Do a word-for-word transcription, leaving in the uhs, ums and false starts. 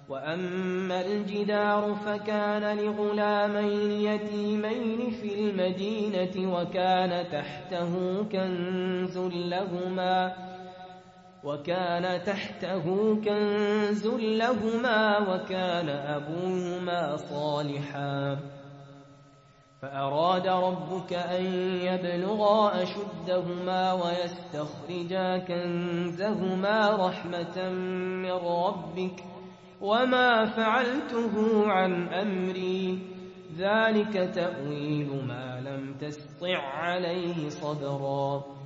وأما الجدار فكان لغلامين يتيمين في المدينة وكان تحته كنز لهما وكان تحته كنز لهما وكان أبوهما صالحا فأراد ربك أن يبلغا أشدهما ويستخرجا كنزهما رحمة من ربك وما فعلته عن أمري ذلك تأويل ما لم تسطع عليه صبرا